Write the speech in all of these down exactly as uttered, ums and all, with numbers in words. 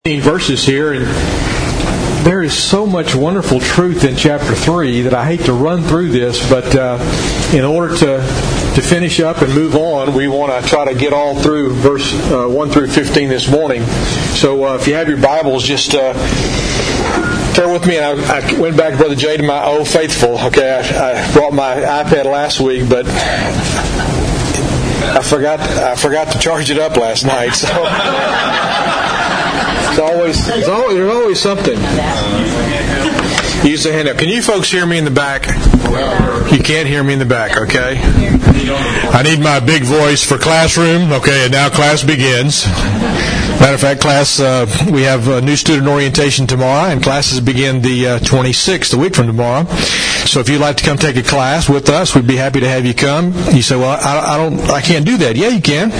Verses here, and there is so much wonderful truth in chapter three that I hate to run through this, but uh, in order to to finish up and move on, we want to try to get all through verse uh, one through fifteen this morning. So uh, if you have your Bibles, just uh, turn with me. And I, I went back to Brother Jay to my old faithful. Okay, I, I brought my iPad last week, but I forgot I forgot to charge it up last night. So. It's always, it's always, there's always something. Use the hand up. Can you folks hear me in the back? You can't hear me in the back, okay? I need my big voice for classroom. Okay, and now class begins. Matter of fact, class, uh, we have a new student orientation tomorrow, and classes begin the uh, twenty-sixth, a week from tomorrow. So if you'd like to come take a class with us, we'd be happy to have you come. You say, well, I, I don't, I can't do that. Yeah, you can.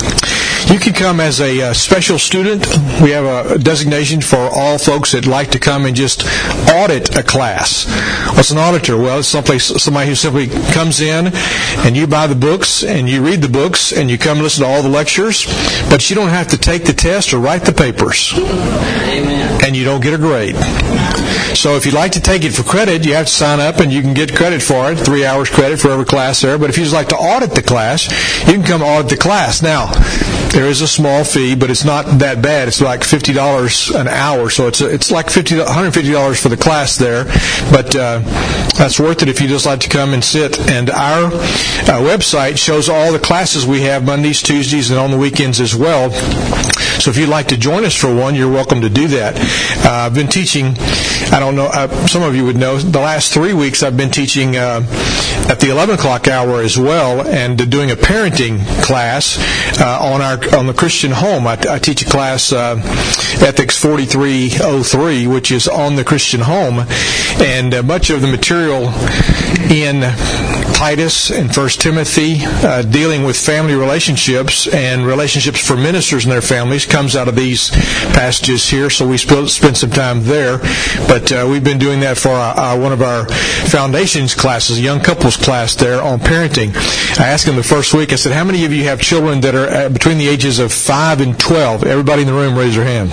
You can come as a uh, special student. We have a designation for all folks that like to come and just audit a class. What's an auditor? Well, it's someplace, somebody who simply comes in and you buy the books and you read the books and you come listen to all the lectures, but you don't have to take the test or write the papers. Amen. And you don't get a grade. So if you'd like to take it for credit, you have to sign up and you can get credit for it, three hours credit for every class there. But if you'd just like to audit the class, you can come audit the class. Now, there is a small fee, but it's not that bad. It's like fifty dollars an hour, so it's it's like fifty, one hundred fifty dollars for the class there. But uh, that's worth it if you just like to come and sit. And our uh, website shows all the classes we have Mondays, Tuesdays, and on the weekends as well. So if you'd like to join us for one, you're welcome to do that. Uh, I've been teaching, I don't know, uh, some of you would know, the last three weeks I've been teaching uh, at the eleven o'clock hour as well, and uh, doing a parenting class uh, on our on the Christian home. I, I teach a class, uh, Ethics forty-three oh three, which is on the Christian home, and uh, much of the material in Titus and First Timothy, uh, dealing with family relationships and relationships for ministers and their families, comes out of these passages here. So we spend some time there. But uh, we've been doing that for our, our, one of our foundations classes, a young couples class there on parenting. I asked them the first week, I said, how many of you have children that are between the ages of five and twelve? Everybody in the room raise their hand.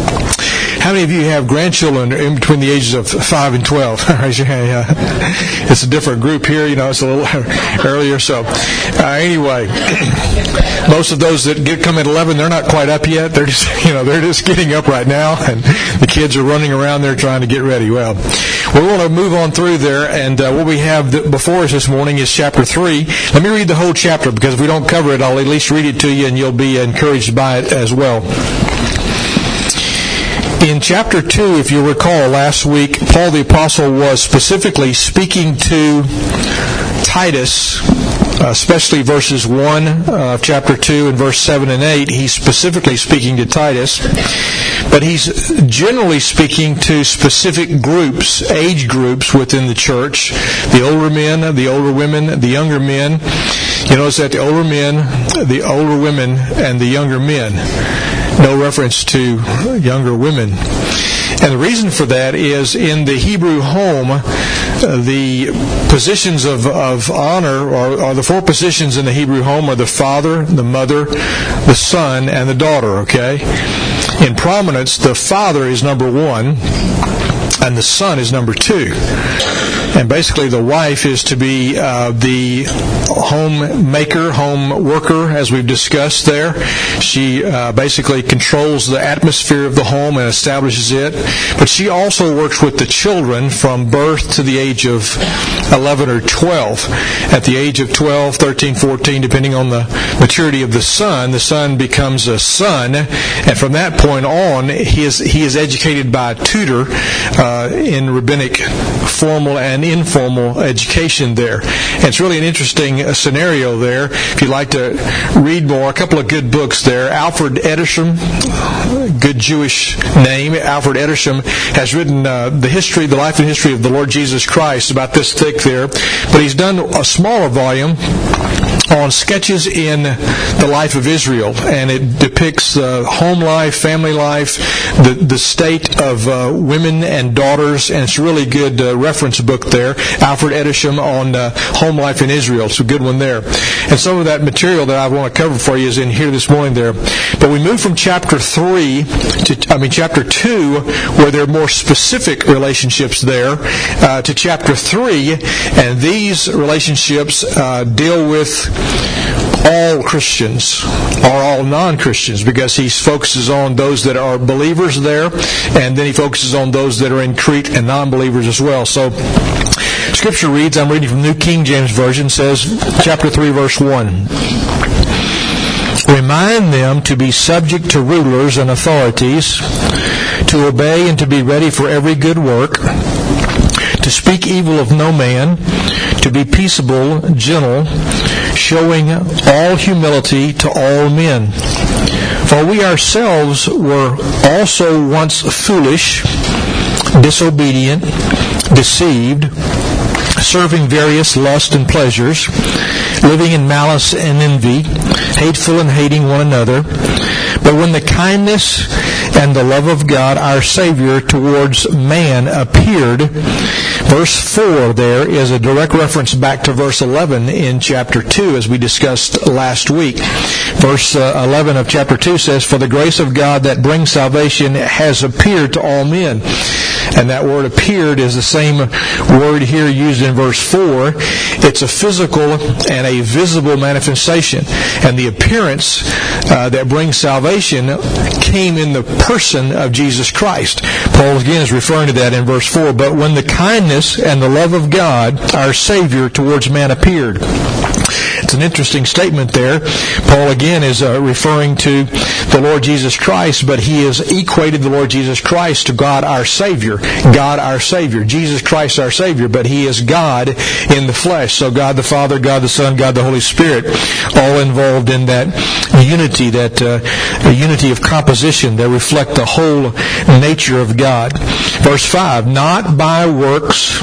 How many of you have grandchildren in between the ages of five and twelve? Raise your hand. Yeah. It's a different group here. You know, it's a little earlier. So, uh, anyway, most of those that get come at eleven, they're not quite up yet. They're just, you know, they're just getting up right now, and the kids are running around there trying to get ready. Well, we want to move on through there, and uh, what we have before us this morning is chapter three. Let me read the whole chapter, because if we don't cover it, I'll at least read it to you, and you'll be encouraged by it as well. In chapter two, if you recall, last week, Paul the Apostle was specifically speaking to Titus, especially verses one of chapter two and verse seven and eight. He's specifically speaking to Titus, but he's generally speaking to specific groups, age groups within the church, the older men, the older women, the younger men. You notice that the older men, the older women, and the younger men. No reference to younger women. And the reason for that is in the Hebrew home, uh, the positions of, of honor, or, or the four positions in the Hebrew home, are the father, the mother, the son, and the daughter, okay? In prominence, the father is number one, and the son is number two. And basically the wife is to be uh, the homemaker, home worker, as we've discussed there. She uh, basically controls the atmosphere of the home and establishes it. But she also works with the children from birth to the age of eleven or twelve. At the age of twelve, thirteen, fourteen, depending on the maturity of the son, the son becomes a son. And from that point on, he is, he is educated by a tutor uh, in rabbinic formal and informal education there. And it's really an interesting uh, scenario there. If you'd like to read more, a couple of good books there. Alfred Edersheim, good Jewish name. Alfred Edersheim has written uh, the history, the life and history of the Lord Jesus Christ, about this thick there. But he's done a smaller volume on sketches in the life of Israel, and it depicts uh, home life, family life, the the state of uh, women and daughters, and it's a really good uh, reference book there. Alfred Edisham on uh, home life in Israel. It's a good one there. And some of that material that I want to cover for you is in here this morning there. But we move from chapter three to, I mean, chapter two, where there are more specific relationships there, uh, to chapter three, and these relationships uh, deal with all Christians or all non-Christians, because he focuses on those that are believers there, and then he focuses on those that are in Crete and non-believers as well. So Scripture reads, I'm reading from New King James Version, says, chapter three, verse one. Remind them to be subject to rulers and authorities, to obey and to be ready for every good work, to speak evil of no man, to be peaceable, gentle, showing all humility to all men. For we ourselves were also once foolish, disobedient, deceived, serving various lusts and pleasures, living in malice and envy, hateful and hating one another. But when the kindness and the love of God, our Savior, towards man appeared, verse four there is a direct reference back to verse eleven in chapter two, as we discussed last week. Verse uh, eleven of chapter two says, For the grace of God that brings salvation has appeared to all men. And that word appeared is the same word here used in verse four. It's a physical and a visible manifestation. And the appearance uh, that brings salvation came in the person of Jesus Christ. Paul again is referring to that in verse four. But when the kindness and the love of God, our Savior, towards man appeared. It's an interesting statement there. Paul again is uh, referring to the Lord Jesus Christ, but he has equated the Lord Jesus Christ to God our Savior. God our Savior. Jesus Christ our Savior, but he is God in the flesh. So God the Father, God the Son, God the Holy Spirit, all involved in that unity, that uh, unity of composition that reflect the whole nature of God. Verse five, not by works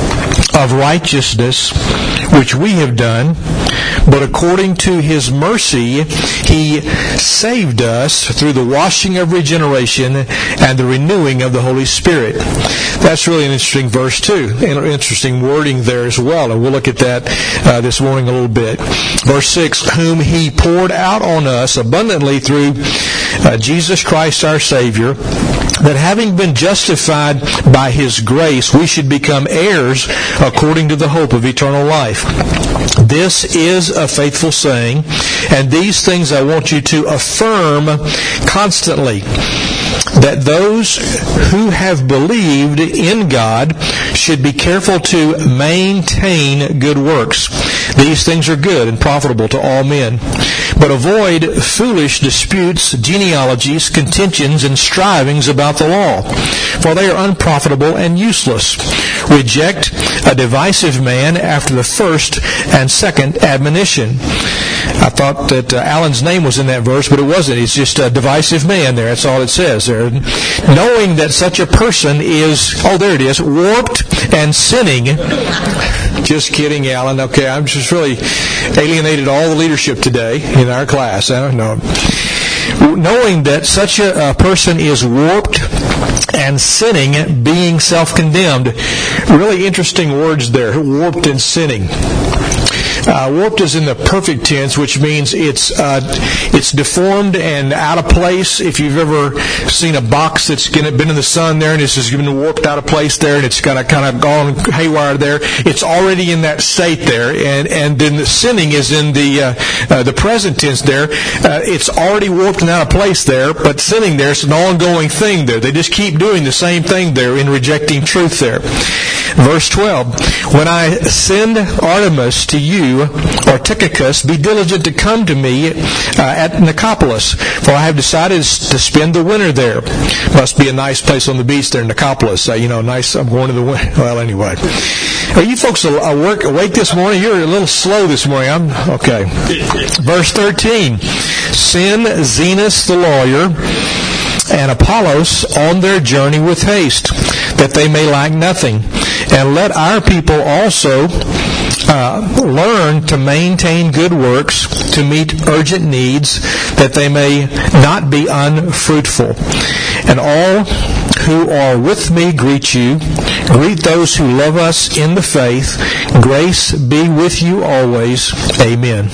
of righteousness which we have done, but according to his mercy he saved us through the washing of regeneration and the renewing of the Holy Spirit. That's really an interesting verse too. Interesting wording there as well. And we'll look at that uh, this morning a little bit. Verse six, whom he poured out on us abundantly through uh, Jesus Christ our Savior, that having been justified by his grace, we should become heirs according to the hope of eternal life. This is a faithful saying, and these things I want you to affirm constantly, that those who have believed in God should be careful to maintain good works. These things are good and profitable to all men. But avoid foolish disputes, genealogies, contentions, and strivings about the law, for they are unprofitable and useless. Reject a divisive man after the first and second admonition. I thought that uh, Alan's name was in that verse, but it wasn't. It's just a divisive man there. That's all it says there. Knowing that such a person is, oh, there it is, warped and sinning. Just kidding, Alan. Okay, I'm just really alienated all the leadership today in our class. I don't know. Knowing that such a, a person is warped and sinning, being self-condemned. Really interesting words there, warped and sinning. Uh, warped is in the perfect tense, which means it's uh, it's deformed and out of place. If you've ever seen a box that's been in the sun there and it's just been warped out of place there and it's kind of kind of gone haywire there, it's already in that state there. And and then the sinning is in the uh, uh, the present tense there. Uh, it's already warped and out of place there, but sinning there is an ongoing thing there. They just keep doing the same thing there in rejecting truth there. Verse twelve, when I send Artemis to you, or Tychicus, be diligent to come to me uh, at Nicopolis, for I have decided to spend the winter there. Must be a nice place on the beach there in Nicopolis. Uh, you know, nice, I'm going to the winter. Well, anyway. Are you folks awake, awake this morning? You're a little slow this morning. I'm okay. Verse thirteen, send Zenas the lawyer and Apollos on their journey with haste, that they may lack nothing. And let our people also uh, learn to maintain good works, to meet urgent needs, that they may not be unfruitful. And all who are with me greet you, Greet those who love us in the faith. Grace be with you always. Amen.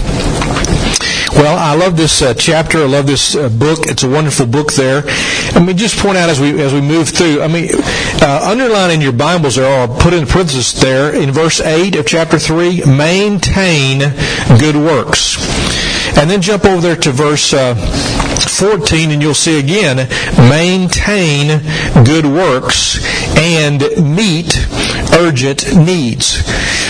Well, I love this uh, chapter. I love this uh, book. It's a wonderful book there. I mean, just point out as we as we move through. I mean, uh, underline in your Bibles there, or put in parentheses there, in verse eight of chapter three, maintain good works. And then jump over there to verse uh, fourteen, and you'll see again, maintain good works and meet urgent needs.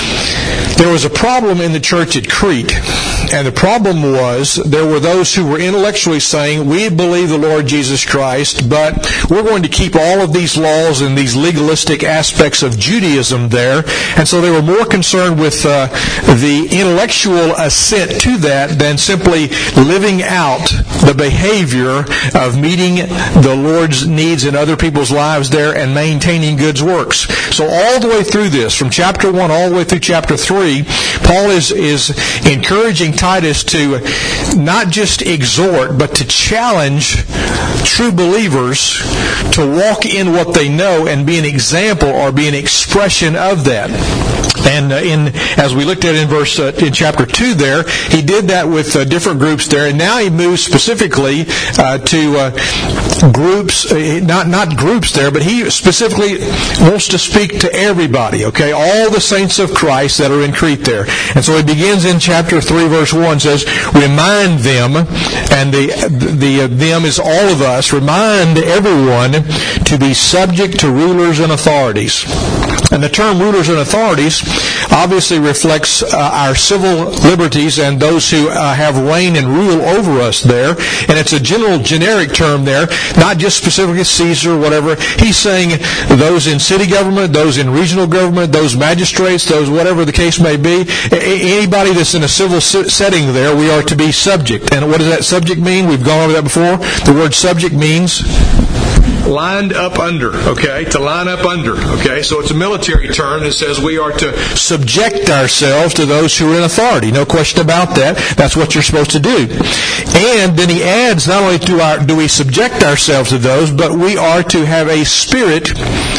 There was a problem in the church at Crete, and the problem was there were those who were intellectually saying, we believe the Lord Jesus Christ, but we're going to keep all of these laws and these legalistic aspects of Judaism there. And so they were more concerned with uh, the intellectual assent to that than simply living out the behavior of meeting the Lord's needs in other people's lives there and maintaining good works. So all the way through this, from chapter one all the way through chapter three, Paul is, is encouraging Titus to not just exhort, but to challenge true believers to walk in what they know and be an example or be an expression of that. And uh, in as we looked at in verse uh, in chapter two there, he did that with uh, different groups there, and now he moves specifically uh, to uh, groups, uh, not not groups there, but he specifically wants to speak to everybody. Okay, all the saints of Christ that are in Crete there, and so he begins in chapter three, verse one, says, "Remind them," and the the uh, them is all of us. Remind everyone to be subject to rulers and authorities. And the term rulers and authorities obviously reflects uh, our civil liberties and those who uh, have reign and rule over us there. And it's a general, generic term there, not just specifically Caesar or whatever. He's saying those in city government, those in regional government, those magistrates, those whatever the case may be, anybody that's in a civil setting there, we are to be subject. And what does that subject mean? We've gone over that before. The word subject means lined up under, okay? To line up under, okay? So it's a military term that says we are to subject ourselves to those who are in authority. No question about that. That's what you're supposed to do. And then he adds, not only do, our, do we subject ourselves to those, but we are to have a spirit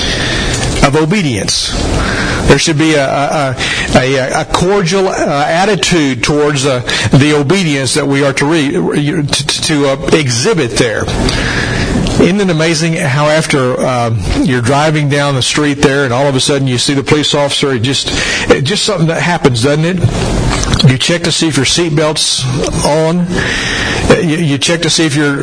of obedience. There should be a, a, a, a cordial uh, attitude towards uh, the obedience that we are to, re, to, to uh, exhibit there. Isn't it amazing how after uh, you're driving down the street there and all of a sudden you see the police officer, it just it just something that happens, doesn't it? You check to see if your seatbelt's on. You, you check to see if you're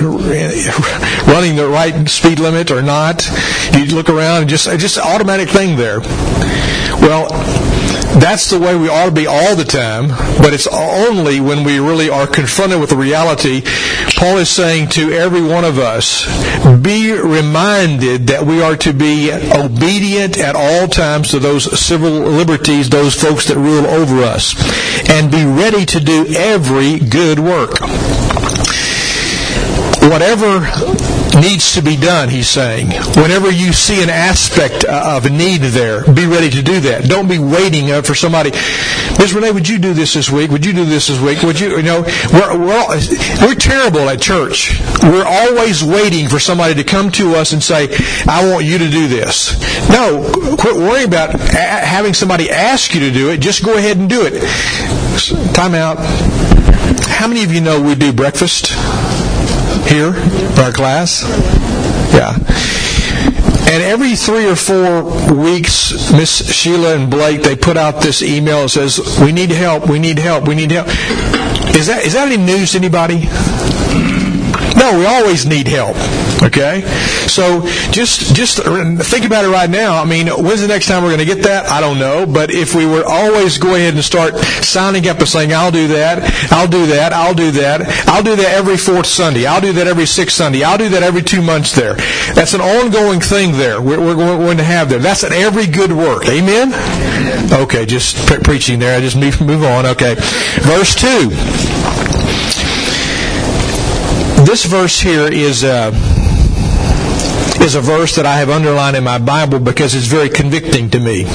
running the right speed limit or not. You look around and just just an automatic thing there. Well, that's the way we ought to be all the time, but it's only when we really are confronted with the reality. Paul is saying to every one of us, be reminded that we are to be obedient at all times to those civil liberties, those folks that rule over us, and be ready to do every good work. Whatever needs to be done, he's saying. Whenever you see an aspect of a need there, be ready to do that. Don't be waiting for somebody. Miz Renee, would you do this this week? Would you do this this week? Would you? You know, we're we're, all, we're terrible at church. We're always waiting for somebody to come to us and say, "I want you to do this." No, quit worrying about having somebody ask you to do it. Just go ahead and do it. Time out. How many of you know we do breakfast here in our class? Yeah. And every three or four weeks, Miss Sheila and Blake, they put out this email that says, we need help, we need help, we need help. Is that is that any news to anybody? No, we always need help. Okay? So just just think about it right now. I mean, when's the next time we're going to get that? I don't know. But if we were always go ahead and start signing up and saying, I'll do that, I'll do that, I'll do that, I'll do that every fourth Sunday, I'll do that every sixth Sunday, I'll do that every two months there. That's an ongoing thing there we're, we're going to have there. That's an every good work. Amen? Okay, just pre- preaching there. I just move, move on. Okay. Verse two. This verse here is uh, is a verse that I have underlined in my Bible because it's very convicting to me.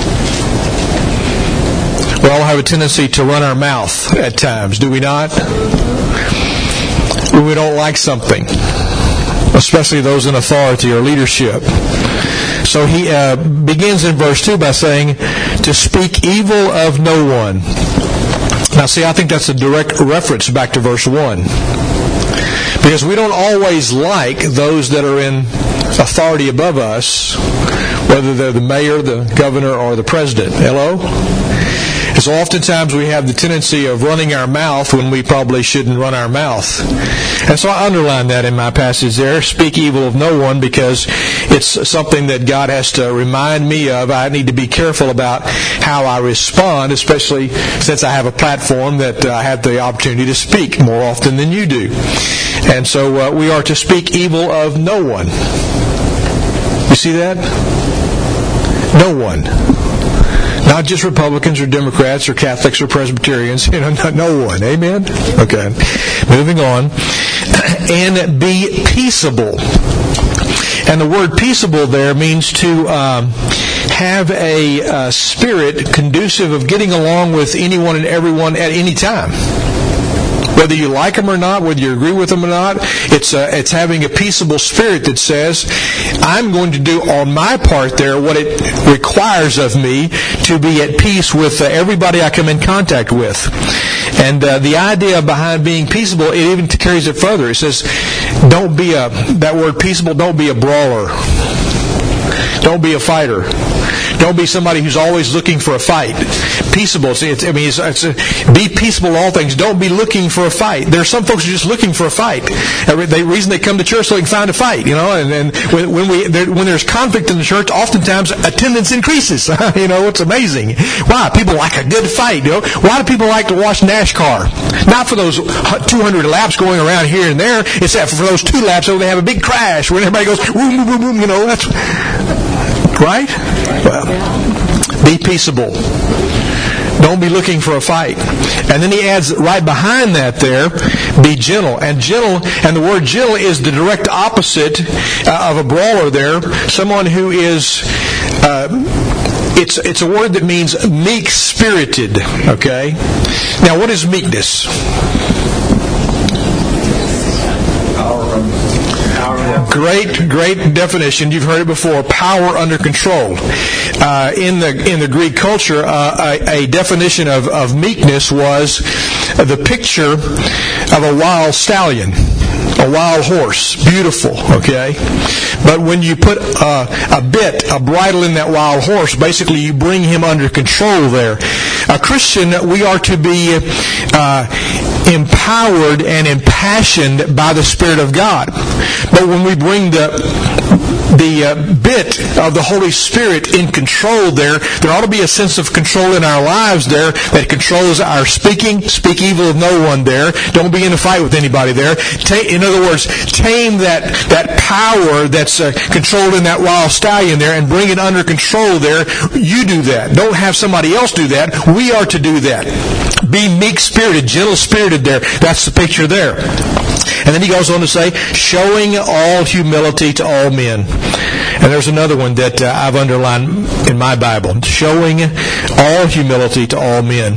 We all have a tendency to run our mouth at times, do we not? When we don't like something, especially those in authority or leadership. So he uh, begins in verse two by saying, to speak evil of no one. Now see, I think that's a direct reference back to verse one. Because we don't always like those that are in authority above us, whether they're the mayor, the governor, or the president. Hello? And so oftentimes we have the tendency of running our mouth when we probably shouldn't run our mouth. And so I underline that in my passage there, speak evil of no one, because it's something that God has to remind me of. I need to be careful about how I respond, especially since I have a platform that I have the opportunity to speak more often than you do. And so uh, we are to speak evil of no one. You see that? No one. Not just Republicans or Democrats or Catholics or Presbyterians. You know, no, no one. Amen? Okay. Moving on. And be peaceable. And the word peaceable there means to um, have a uh, spirit conducive of getting along with anyone and everyone at any time. Whether you like them or not, whether you agree with them or not, it's uh, it's having a peaceable spirit that says, I'm going to do on my part there what it requires of me to be at peace with uh, everybody I come in contact with. And uh, the idea behind being peaceable, it even carries it further. It says, don't be a, that word peaceable, don't be a brawler. Don't be a fighter. Don't be somebody who's always looking for a fight. Peaceable. See, it's, I mean, it's, it's a, be peaceable in all things. Don't be looking for a fight. There are some folks who are just looking for a fight. The reason they come to church so they can find a fight, you know. And, and when, when we there, when there's conflict in the church, oftentimes attendance increases. You know, it's amazing. Why? People like a good fight. You know, why do people like to watch NASCAR? Not for those two hundred laps going around here and there. It's that for those two laps, so they have a big crash when everybody goes boom, boom, boom, boom. You know, that's right. Well, be peaceable. Don't be looking for a fight. And then he adds right behind that there, be gentle. And gentle, and the word gentle is the direct opposite uh, of a brawler there. Someone who is, uh, it's it's a word that means meek-spirited. Okay? Now, what is meekness? Great, great definition. You've heard it before. Power under control. Uh, in the in the Greek culture, uh, a, a definition of, of meekness was the picture of a wild stallion, a wild horse, beautiful. Okay, but when you put a, a bit, a bridle in that wild horse, basically you bring him under control. There, a Christian, we are to be Uh, empowered and impassioned by the Spirit of God. But when we bring the the uh, bit of the Holy Spirit in control there, there ought to be a sense of control in our lives there that controls our speaking. Speak evil of no one there. Don't be in a fight with anybody there. Ta- in other words, tame that, that power that's uh, controlled in that wild stallion there and bring it under control there. You do that. Don't have somebody else do that. We are to do that. Be meek-spirited, gentle-spirited there. That's the picture there. And then he goes on to say, showing all humility to all men. And there's another one that uh, I've underlined in my Bible. Showing all humility to all men.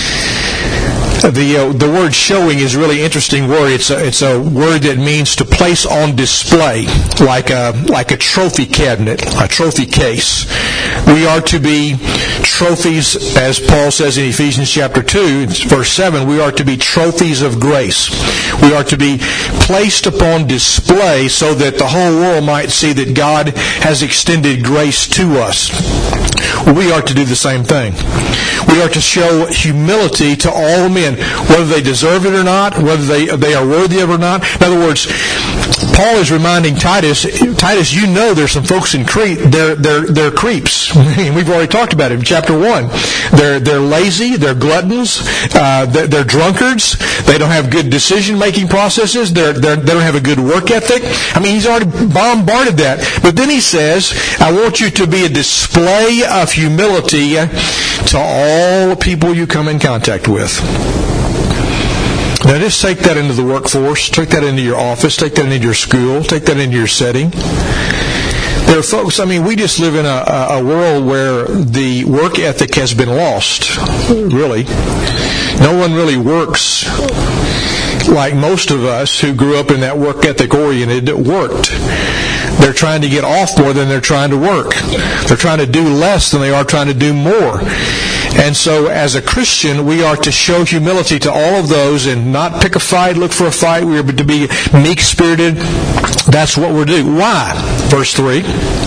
The uh, the word showing is a really interesting word. It's a, it's a word that means to place on display, like a like a trophy cabinet, a trophy case. We are to be trophies, as Paul says in Ephesians chapter two, verse seven. We are to be trophies of grace. We are to be placed upon display so that the whole world might see that God has extended grace to us. We are to do the same thing. We are to show humility to all men, whether they deserve it or not, whether they they are worthy of it or not. In other words, Paul is reminding Titus, Titus, you know there's some folks in Crete, they're they're they're creeps. We've already talked about it in chapter one. They're they're lazy, they're gluttons, uh, they're, they're drunkards. They don't have good decision making processes. They're, they're they don't have a good work ethic. I mean, he's already bombarded that. But then he says, I want you to be a display of humility to all people you come in contact with. Now just take that into the workforce, take that into your office, take that into your school, take that into your setting. There are folks, I mean, we just live in a, a world where the work ethic has been lost, really. No one really works like most of us who grew up in that work ethic oriented worked. they're trying to get off more than they're trying to work. They're trying to do less than they are trying to do more. And so as a Christian, we are to show humility to all of those and not pick a fight, look for a fight. We are to be meek-spirited. That's what we're doing. Why? Verse three.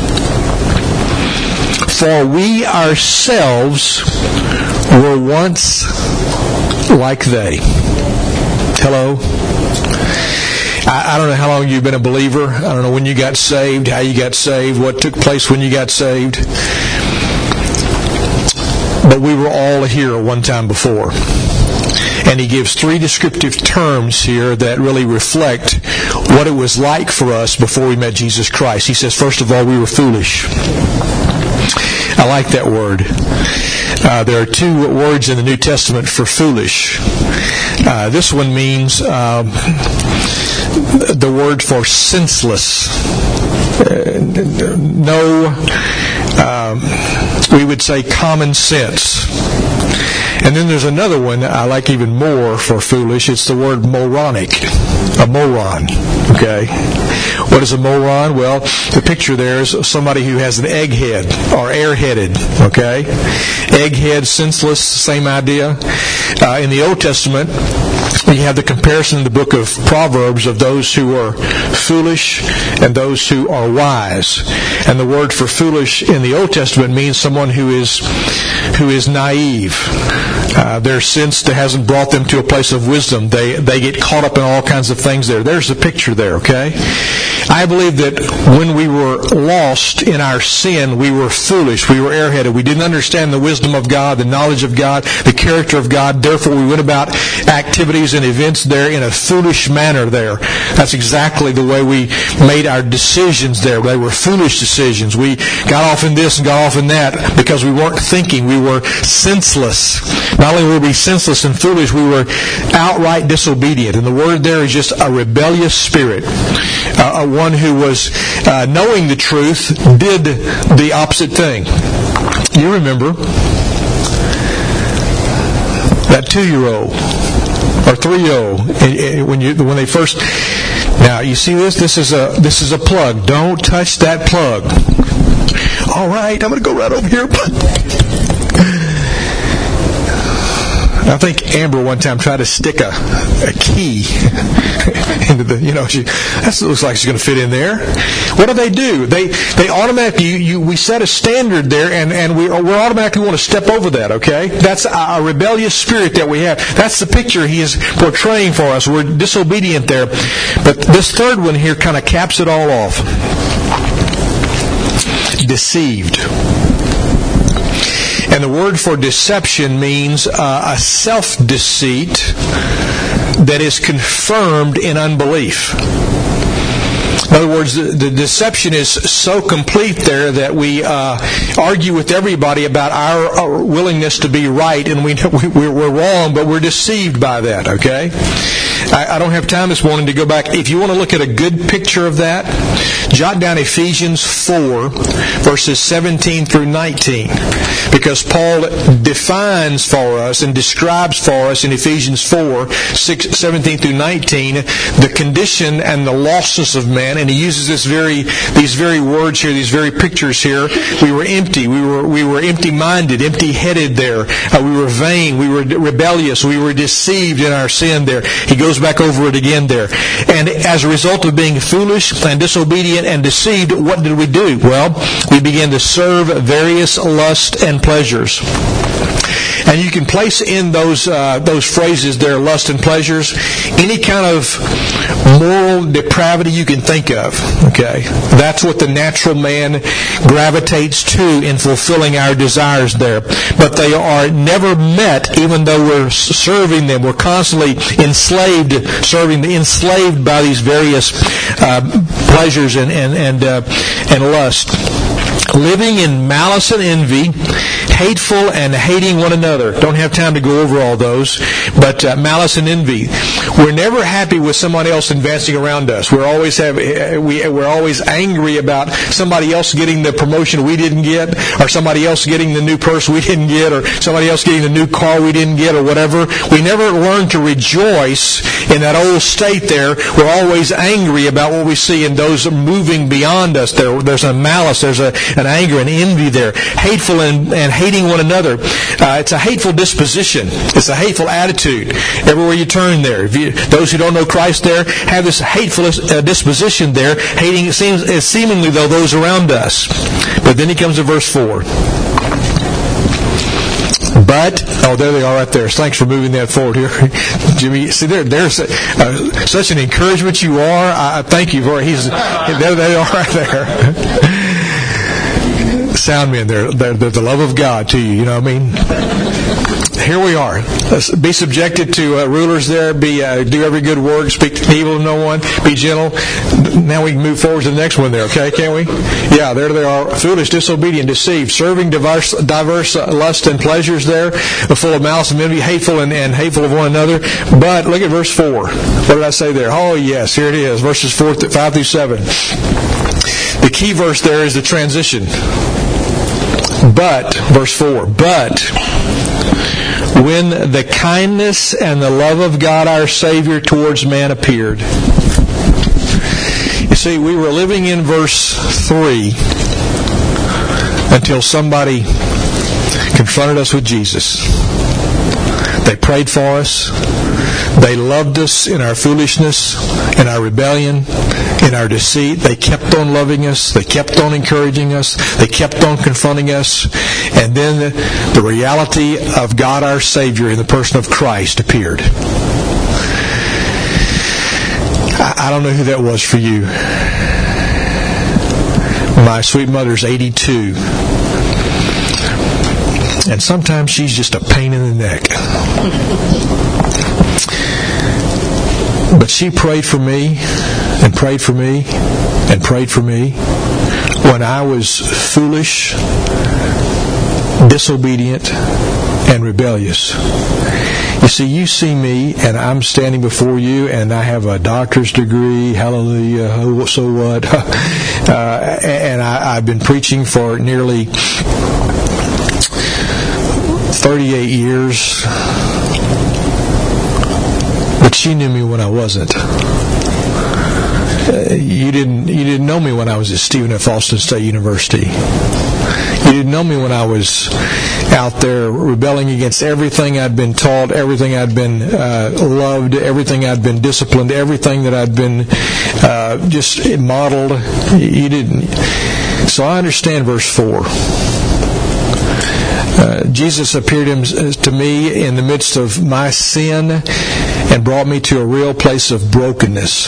For we ourselves were once like they. Hello? I, I don't know how long you've been a believer. I don't know when you got saved, how you got saved, what took place when you got saved. But we were all here one time before. And he gives three descriptive terms here that really reflect what it was like for us before we met Jesus Christ. He says, first of all, we were foolish. I like that word. Uh, there are two words in the New Testament for foolish. Uh, this one means um, the word for senseless. Uh, no, um, we would say common sense. And then there's another one I like even more for foolish. It's the word moronic. A moron. Okay? What is a moron? Well, the picture there is somebody who has an egghead or airheaded. Okay? Egghead, senseless, same idea. Uh, in the Old Testament, we have the comparison in the book of Proverbs of those who are foolish and those who are wise. And the word for foolish in the Old Testament means someone who is who is naive. Uh, their sense that hasn't brought them to a place of wisdom. They they get caught up in all kinds of things there. There's the picture there, okay? I believe that when we were lost in our sin, we were foolish. We were airheaded. We didn't understand the wisdom of God, the knowledge of God, the character of God. Therefore, we went about activities and events there in a foolish manner there. That's exactly the way we made our decisions there. They were foolish decisions. We got off in this and got off in that because we weren't thinking. We were senseless. Not only were we senseless and foolish, we were outright disobedient. And the word there is just a rebellious spirit. Uh, one who was uh, knowing the truth did the opposite thing. You remember that two-year-old or three-year-old when you when they first. Now you see this. This is a this is a plug. Don't touch that plug. All right, I'm going to go right over here. I think Amber one time tried to stick a, a key into the, you know, she, that looks like she's going to fit in there. What do they do? They they automatically, you, you, we set a standard there, and, and we we automatically want to step over that, okay? That's a, a rebellious spirit that we have. That's the picture he is portraying for us. We're disobedient there. But this third one here kind of caps it all off. Deceived. And the word for deception means uh, a self-deceit that is confirmed in unbelief. In other words, the, the deception is so complete there that we uh, argue with everybody about our, our willingness to be right, and we, we we're wrong, but we're deceived by that. Okay, I, I don't have time this morning to go back. If you want to look at a good picture of that, jot down Ephesians four, verses seventeen through nineteen, because Paul defines for us and describes for us in Ephesians four, six, seventeen through nineteen, the condition and the lostness of man. And he uses this very, these very words here, these very pictures here. We were empty. We were, we were empty-minded, empty-headed there. Uh, we were vain. We were rebellious. We were deceived in our sin there. He goes back over it again there. And as a result of being foolish and disobedient and deceived, what did we do? Well, we began to serve various lusts and pleasures. And you can place in those uh, those phrases there, lust and pleasures, any kind of moral depravity you can think of. Okay, that's what the natural man gravitates to in fulfilling our desires there. But they are never met, even though we're serving them. We're constantly enslaved, serving, enslaved by these various uh, pleasures and and and, uh, and lust. living in malice and envy, hateful and hating one another. Don't have time to go over all those, but uh, malice and envy. We're never happy with someone else advancing around us. We're always have we we're always angry about somebody else getting the promotion we didn't get, or somebody else getting the new purse we didn't get, or somebody else getting the new car we didn't get, or whatever. We never learn to rejoice in that old state there. We're always angry about what we see in those moving beyond us. There, there's a malice, there's a, an anger, an envy there. Hateful and, and hating one another. Uh, it's a hateful disposition. It's a hateful attitude. Everywhere you turn there. If you, those who don't know Christ there have this hateful uh, disposition there, hating it seems, uh, seemingly though those around us. But then he comes to verse four. But, oh, there they are right there. Thanks for moving that forward here. Jimmy, see, there, there's uh, such an encouragement you are. I, I thank you for it. He's, there they are right there. Sound men, they're, they're, they're the love of God to you, you know what I mean? Here we are. Be subjected to uh, rulers there. Be uh, do every good work. Speak evil to no one. Be gentle. Now we can move forward to the next one there, okay? Can't we? Yeah, there they are. Foolish, disobedient, deceived, serving diverse, diverse uh, lust and pleasures there, full of malice and envy, hateful and, and hateful of one another. But look at verse four. What did I say there? Oh, yes, here it is. Verses four th- five through seven. The key verse there is the transition. But, verse four, but when the kindness and the love of God our Savior towards man appeared. You see, we were living in verse three until somebody confronted us with Jesus. They prayed for us. They loved us in our foolishness, in our rebellion, in our deceit. They kept on loving us. They kept on encouraging us. They kept on confronting us. And then the, the reality of God our Savior in the person of Christ appeared. I, I don't know who that was for you. My sweet mother's eighty-two. And sometimes she's just a pain in the neck. But she prayed for me, and prayed for me, and prayed for me when I was foolish, disobedient, and rebellious. You see, you see me, and I'm standing before you, and I have a doctor's degree, hallelujah, so what? Uh, and I, I've been preaching for nearly thirty-eight years. But she knew me when I wasn't. Uh, you didn't. You didn't know me when I was at Stephen F. Austin State University. You didn't know me when I was out there rebelling against everything I'd been taught, everything I'd been uh, loved, everything I'd been disciplined, everything that I'd been uh, just modeled. You didn't. So I understand verse four. Uh, Jesus appeared to me in the midst of my sin and brought me to a real place of brokenness.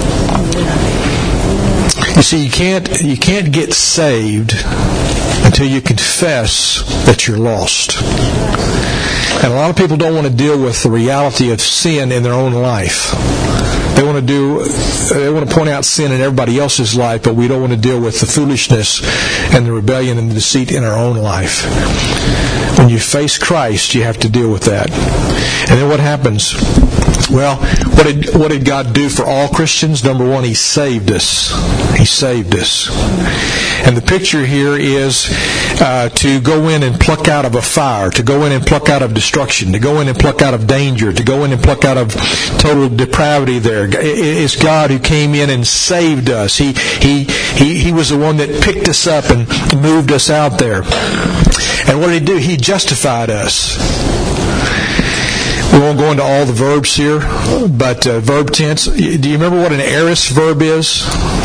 You see, you can't you can't get saved until you confess that you're lost. And a lot of people don't want to deal with the reality of sin in their own life. They want to do, they want to point out sin in everybody else's life, but we don't want to deal with the foolishness and the rebellion and the deceit in our own life. When you face Christ, you have to deal with that. And then what happens? Well, what did what did God do for all Christians? Number one, He saved us. He saved us. And the picture here is uh, to go in and pluck out of a fire, to go in and pluck out of destruction, to go in and pluck out of danger, to go in and pluck out of total depravity there. It's God who came in and saved us. He He He, he was the one that picked us up and moved us out there. And what did He do? He justified us. We won't go into all the verbs here, but uh, verb tense. Do you remember what an aorist verb is?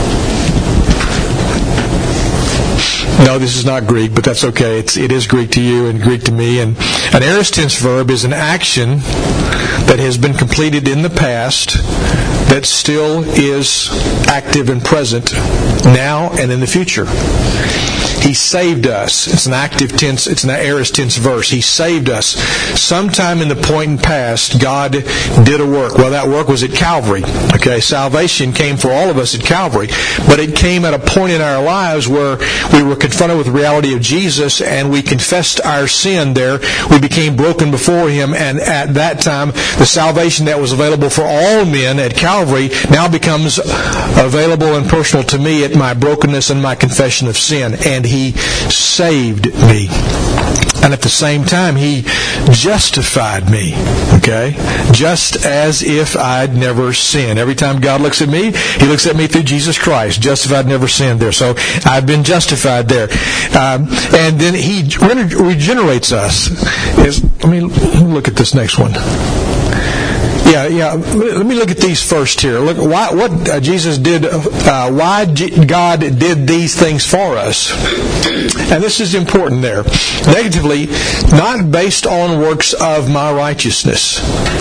No, this is not Greek, but that's okay. It's, it is Greek to you and Greek to me. And an aorist tense verb is an action that has been completed in the past that still is active and present now and in the future. He saved us. It's an active tense, it's an aorist tense verse. He saved us. Sometime in the point in past, God did a work. Well, that work was at Calvary. Okay, salvation came for all of us at Calvary, but it came at a point in our lives where we were confronted with the reality of Jesus, and we confessed our sin there. We became broken before Him, and at that time, the salvation that was available for all men at Calvary now becomes available and personal to me at my brokenness and my confession of sin. And He saved me. And at the same time, He justified me. Okay? Just as if I'd never sinned. Every time God looks at me, He looks at me through Jesus Christ. Justified, never sinned there. So I've been justified there. Um, and then He regenerates us. Is, let me look at this next one. Yeah, yeah. Let me look at these first here. Look, why, what uh, Jesus did, uh, why G- God did these things for us. And this is important there. Negatively, not based on works of my righteousness.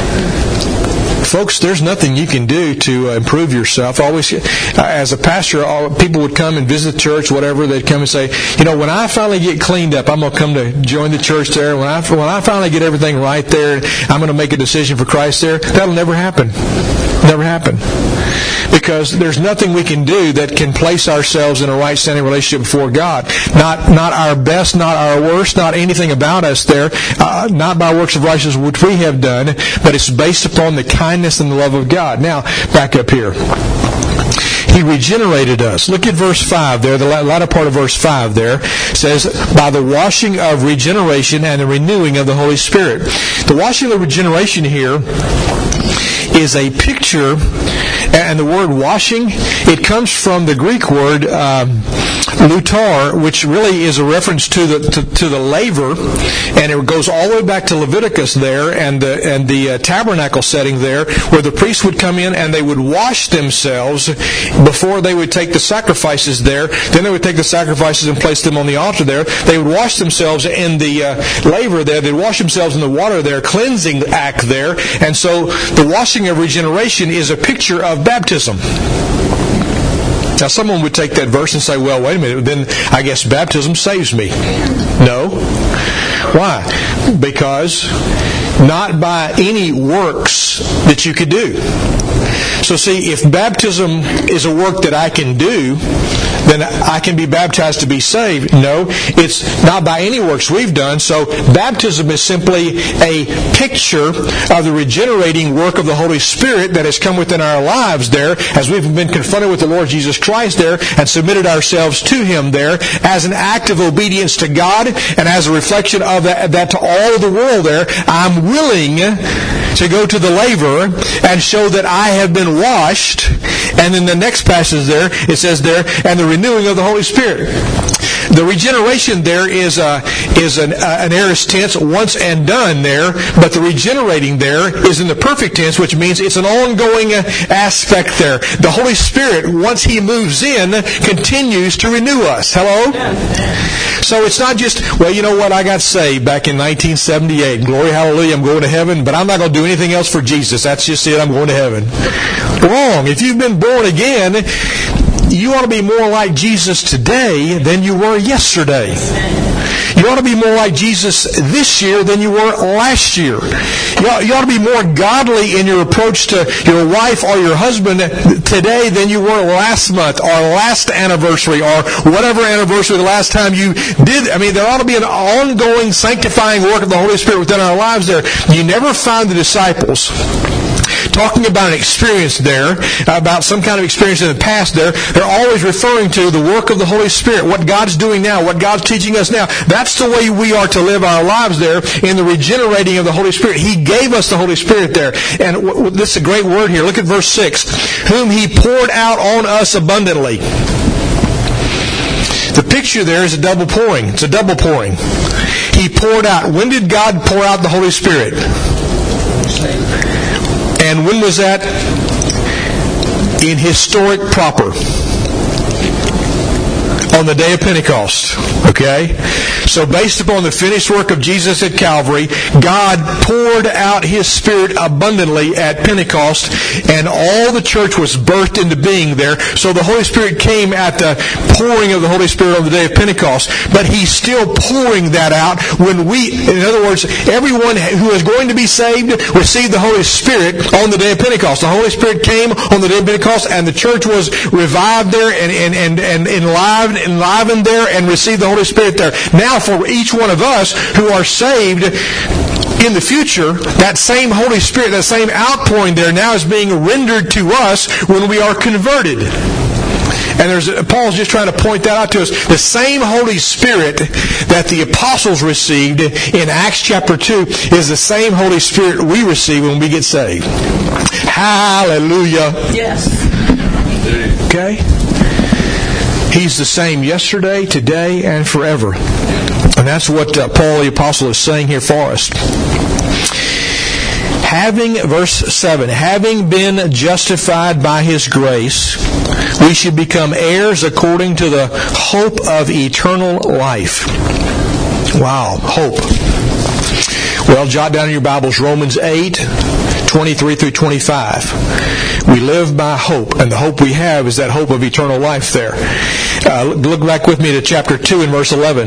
Folks, there's nothing you can do to uh, improve yourself. Always, uh, as a pastor, all, people would come and visit church, whatever. They'd come and say, you know, when I finally get cleaned up, I'm going to come to join the church there. When I when I finally get everything right there, I'm going to make a decision for Christ there. That'll never happen. Never happen. Because there's nothing we can do that can place ourselves in a right standing relationship before God. Not not our best, not our worst, not anything about us there, uh, not by works of righteousness which we have done, but it's based upon the kindness and the love of God. Now, back up here. He regenerated us. Look at verse five there, the latter part of verse five there. It says, by the washing of regeneration and the renewing of the Holy Spirit. The washing of regeneration here is a picture, and the word washing, it comes from the Greek word um, lutar, which really is a reference to the to, to the laver, and it goes all the way back to Leviticus there, and the and the uh, tabernacle setting there, where the priests would come in and they would wash themselves before they would take the sacrifices there. Then they would take the sacrifices and place them on the altar there. They would wash themselves in the uh, laver there. They'd wash themselves in the water there, cleansing act there. And so the washing of regeneration is a picture of baptism. Now, someone would take that verse and say, well, wait a minute, then I guess baptism saves me. No. Why? Because not by any works that you could do. So see, if baptism is a work that I can do, then I can be baptized to be saved. No, it's not by any works we've done. So baptism is simply a picture of the regenerating work of the Holy Spirit that has come within our lives there, as we've been confronted with the Lord Jesus Christ there and submitted ourselves to Him there as an act of obedience to God and as a reflection of that, that to all of the world there. I'm willing to go to the laver and show that I have been washed. And then the next passage there, it says there, and the renewing of the Holy Spirit. The regeneration there is a, is an, uh, an aorist tense, once and done there, but the regenerating there is in the perfect tense, which means it's an ongoing aspect there. The Holy Spirit, once He moves in, continues to renew us. Hello? So it's not just, well, you know what, I got saved back in nineteen seventy-eight. Glory, hallelujah, I'm going to heaven, but I'm not going to do anything else for Jesus. That's just it, I'm going to heaven. Wrong. If you've been born again, you ought to be more like Jesus today than you were yesterday. You ought to be more like Jesus this year than you were last year. You ought, you ought to be more godly in your approach to your wife or your husband today than you were last month or last anniversary or whatever anniversary the last time you did. I mean, there ought to be an ongoing sanctifying work of the Holy Spirit within our lives there. You never find the disciples talking about an experience there, about some kind of experience in the past there. They're always referring to the work of the Holy Spirit, what God's doing now, what God's teaching us now. That's the way we are to live our lives there in the regenerating of the Holy Spirit. He gave us the Holy Spirit there. And w- w- this is a great word here. Look at verse six. Whom He poured out on us abundantly. The picture there is a double pouring. It's a double pouring. He poured out. When did God pour out the Holy Spirit? And when was that? In historic proper. on the day of Pentecost. Okay? So based upon the finished work of Jesus at Calvary, God poured out His Spirit abundantly at Pentecost, and all the church was birthed into being there. So the Holy Spirit came at the pouring of the Holy Spirit on the day of Pentecost, but He's still pouring that out when we, in other words, everyone who is going to be saved received the Holy Spirit on the day of Pentecost. The Holy Spirit came on the day of Pentecost, and the church was revived there and, and, and, and enlivened, enlivened there and received the Holy Spirit there. Now for each one of us who are saved in the future, that same Holy Spirit, that same outpouring there now is being rendered to us when we are converted. And there's Paul's just trying to point that out to us. The same Holy Spirit that the apostles received in Acts chapter two is the same Holy Spirit we receive when we get saved. Hallelujah. Yes. Okay? He's the same yesterday, today, and forever. And that's what uh, Paul the apostle is saying here for us. Having, verse seven, having been justified by His grace, we should become heirs according to the hope of eternal life. Wow, hope. Well, jot down in your Bibles Romans eight, twenty-three through twenty-five. We live by hope, and the hope we have is that hope of eternal life there. Uh, look back with me to chapter two and verse eleven.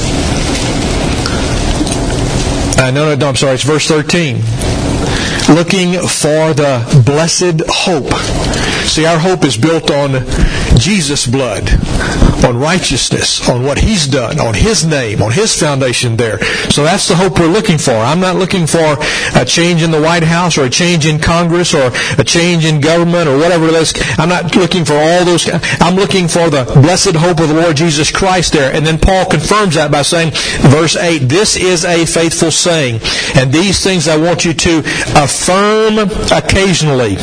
Uh, no, no, no, I'm sorry, it's verse thirteen. Looking for the blessed hope. See, our hope is built on Jesus' blood, on righteousness, on what He's done, on His name, on His foundation there. So that's the hope we're looking for. I'm not looking for a change in the White House or a change in Congress or a change in government or whatever it is. I'm not looking for all those. I'm looking for the blessed hope of the Lord Jesus Christ there. And then Paul confirms that by saying, verse eight, this is a faithful saying, and these things I want you to affirm occasionally.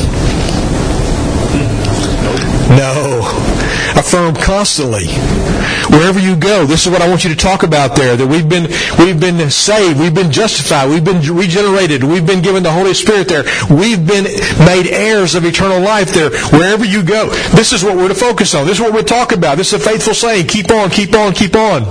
No. Affirm constantly. Wherever you go, this is what I want you to talk about there. That we've been we've been saved, we've been justified, we've been regenerated, we've been given the Holy Spirit there. We've been made heirs of eternal life there. Wherever you go, this is what we're to focus on. This is what we're talking about. This is a faithful saying. Keep on, keep on, keep on.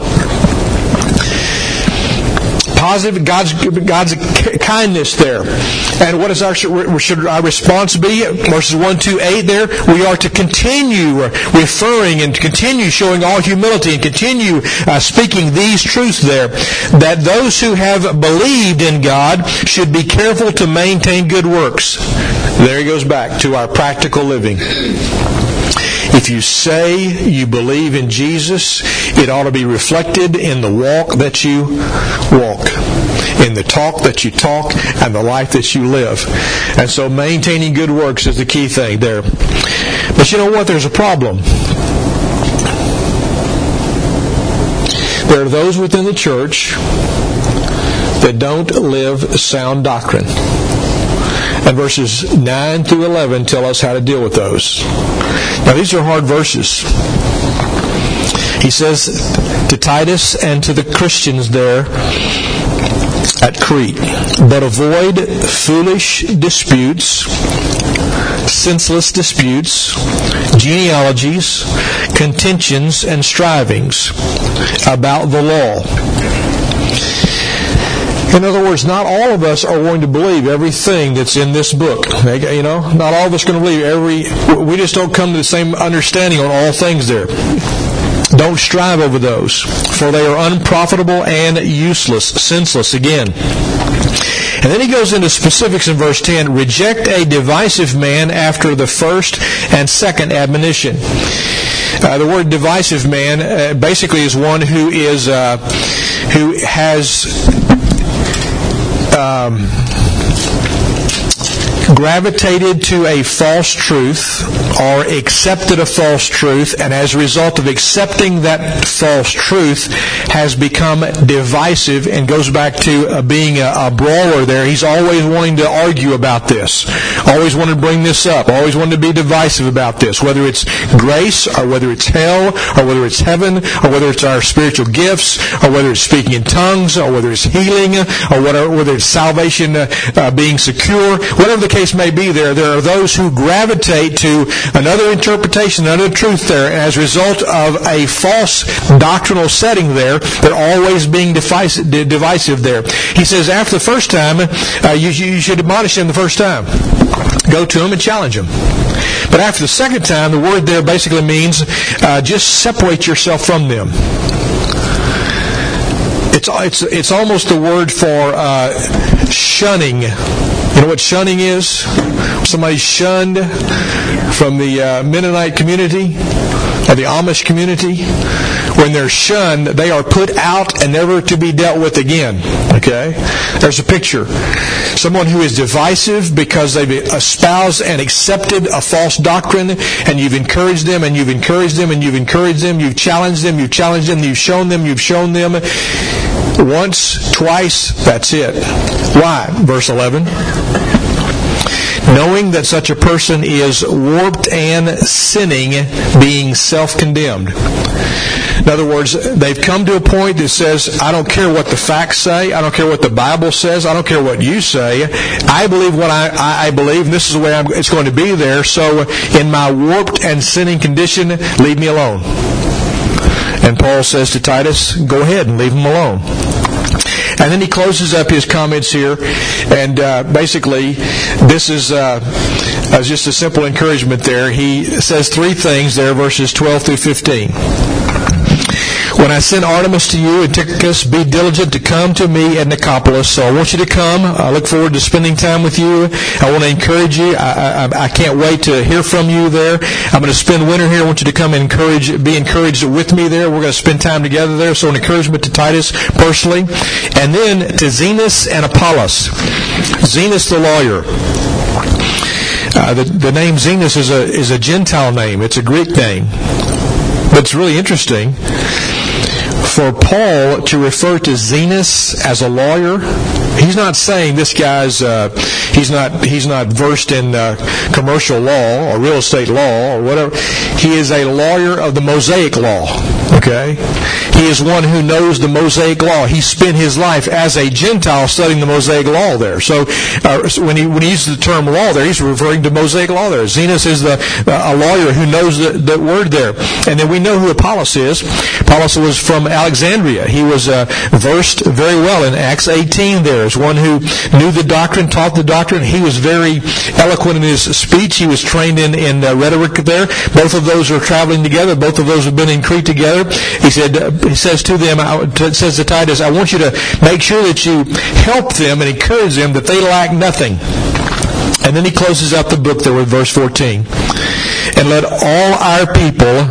Positive God's God's kindness there. And what is our should our response be? Verses one, two, eight there. We are to continue referring and continue showing all humility and continue uh, speaking these truths there. That those who have believed in God should be careful to maintain good works. There he goes back to our practical living. If you say you believe in Jesus, it ought to be reflected in the walk that you walk, in the talk that you talk, and the life that you live. And so maintaining good works is the key thing there. But you know what? There's a problem. There are those within the church that don't live sound doctrine. And verses nine through eleven tell us how to deal with those. Now these are hard verses. He says to Titus and to the Christians there at Crete, but avoid foolish disputes, senseless disputes, genealogies, contentions, and strivings about the law. In other words, not all of us are going to believe everything that's in this book. You know, not all of us are going to believe every. We just don't come to the same understanding on all things there. Don't strive over those, for they are unprofitable and useless, senseless again. And then he goes into specifics in verse ten. Reject a divisive man after the first and second admonition. Uh, the word divisive man uh, basically is one who is uh, who has Um, gravitated to a false truth or accepted a false truth, and as a result of accepting that false truth has become divisive and goes back to uh, being a, a brawler there. He's always wanting to argue about this, always wanted to bring this up, always wanted to be divisive about this, whether it's grace or whether it's hell or whether it's heaven or whether it's our spiritual gifts or whether it's speaking in tongues or whether it's healing or whether, whether it's salvation uh, uh, being secure, whatever the case may be there, there are those who gravitate to another interpretation, another truth there, and as a result of a false doctrinal setting there, they're always being divisive there. He says after the first time, uh, you, you should admonish them the first time. Go to them and challenge them. But after the second time, the word there basically means uh, just separate yourself from them. It's it's it's almost the word for uh, shunning. You know what shunning is? Somebody shunned from the uh, Mennonite community or the Amish community. When they're shunned, they are put out and never to be dealt with again. Okay? There's a picture. Someone who is divisive because they've espoused and accepted a false doctrine, and you've encouraged them, and you've encouraged them, and you've encouraged them, you've challenged them, you've challenged them, you've shown them, you've shown them. Once, twice, that's it. Why? Verse eleven. Knowing that such a person is warped and sinning, being self-condemned. In other words, they've come to a point that says, I don't care what the facts say, I don't care what the Bible says, I don't care what you say, I believe what I, I, I believe, and this is the way I'm, it's going to be there, so in my warped and sinning condition, leave me alone. And Paul says to Titus, go ahead and leave him alone. And then he closes up his comments here, and uh, basically, this is uh, uh, just a simple encouragement there. He says three things there, verses twelve through fifteen. When I send Artemas to you and Tychicus, be diligent to come to me at Nicopolis. So I want you to come. I look forward to spending time with you. I want to encourage you. I, I, I can't wait to hear from you there. I'm going to spend winter here. I want you to come and encourage, be encouraged with me there. We're going to spend time together there. So an encouragement to Titus personally. And then to Zenas and Apollos. Zenas the lawyer. Uh, the, the name Zenas is a, is a Gentile name. It's a Greek name. But it's really interesting for Paul to refer to Zenas as a lawyer. He's not saying this guy's uh, he's not he's not versed in uh, commercial law or real estate law or whatever. He is a lawyer of the Mosaic law. Okay, he is one who knows the Mosaic law. He spent his life as a Gentile studying the Mosaic law there. So uh, when he when he uses the term law there, he's referring to Mosaic law there. Zenas is the uh, a lawyer who knows the, the word there. And then we know who Apollos is. Apollos was from Alexandria. He was uh, versed very well in Acts eighteen there. As one who knew the doctrine, taught the doctrine. He was very eloquent in his speech. He was trained in, in uh, rhetoric there. Both of those are traveling together. Both of those have been in Crete together. He said, uh, he says to them, uh, to, says to Titus, I want you to make sure that you help them and encourage them that they lack nothing. And then he closes out the book there with verse fourteen. And let all our people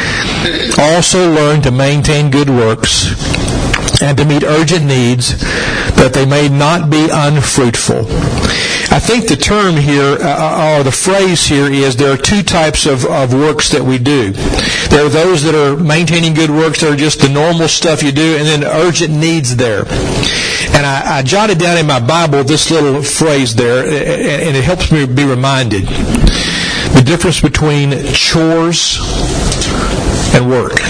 also learn to maintain good works and to meet urgent needs, that they may not be unfruitful. I think the term here, uh, or the phrase here is, there are two types of, of works that we do. There are those that are maintaining good works, that are just the normal stuff you do, and then urgent needs there. And I, I jotted down in my Bible this little phrase there, and it helps me be reminded. The difference between chores and work.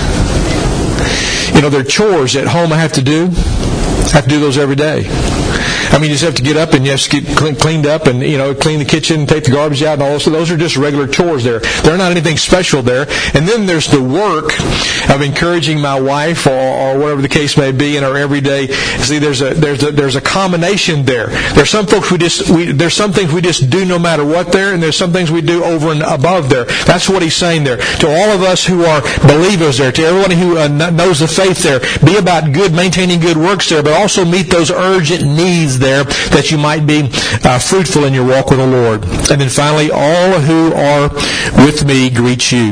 You know, there are chores at home I have to do. I have to do those every day. I mean, you just have to get up and you have to get cleaned up and, you know, clean the kitchen, take the garbage out and all. So those are just regular chores there. They're not anything special there. And then there's the work of encouraging my wife or, or whatever the case may be in our everyday. See, there's a there's a there's a combination there. There's some folks we just we there's some things we just do no matter what there, and there's some things we do over and above there. That's what he's saying there. To all of us who are believers there, to everybody who uh, knows the faith there, be about good, maintaining good works there, but also meet those urgent needs there, that you might be uh, fruitful in your walk with the Lord. And then finally, all who are with me greet you.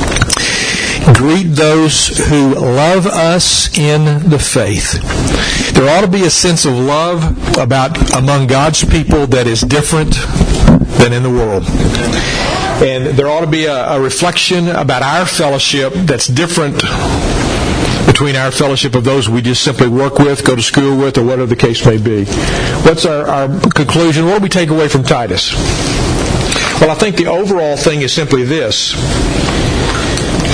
Greet those who love us in the faith. There ought to be a sense of love about among God's people that is different than in the world. And there ought to be a, a reflection about our fellowship that's different between our fellowship of those we just simply work with, go to school with, or whatever the case may be. What's our, our conclusion? What do we take away from Titus? Well, I think the overall thing is simply this.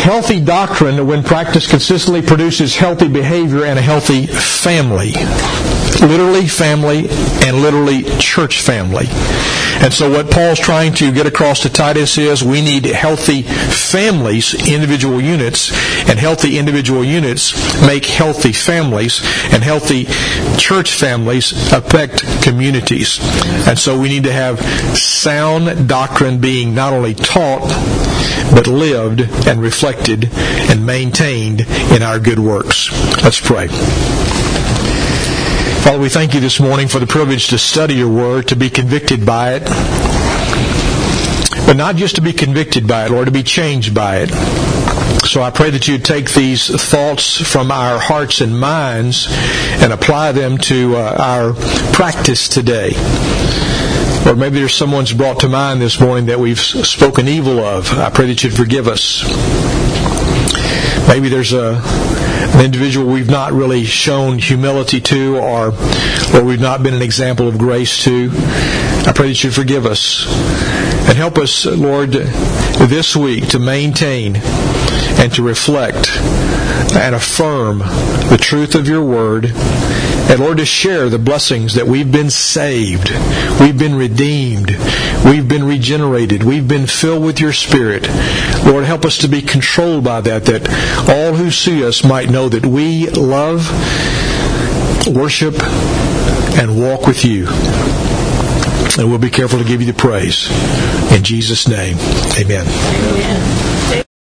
Healthy doctrine, when practiced consistently, produces healthy behavior and a healthy family. Literally family and literally church family. And so what Paul's trying to get across to Titus is we need healthy families, individual units, and healthy individual units make healthy families, and healthy church families affect communities. And so we need to have sound doctrine being not only taught, but lived and reflected and maintained in our good works. Let's pray. Father, we thank you this morning for the privilege to study your word, to be convicted by it, but not just to be convicted by it, Lord, to be changed by it. So I pray that you take these thoughts from our hearts and minds and apply them to uh, our practice today. Or maybe there's someone's brought to mind this morning that we've spoken evil of. I pray that you'd forgive us. Maybe there's a, an individual we've not really shown humility to, or, or we've not been an example of grace to. I pray that you'd forgive us. And help us, Lord, this week to maintain and to reflect and affirm the truth of your word. And Lord, to share the blessings that we've been saved, we've been redeemed, we've been regenerated, we've been filled with your Spirit. Lord, help us to be controlled by that, that all who see us might know that we love, worship, and walk with you. And we'll be careful to give you the praise. In Jesus' name, amen. Amen.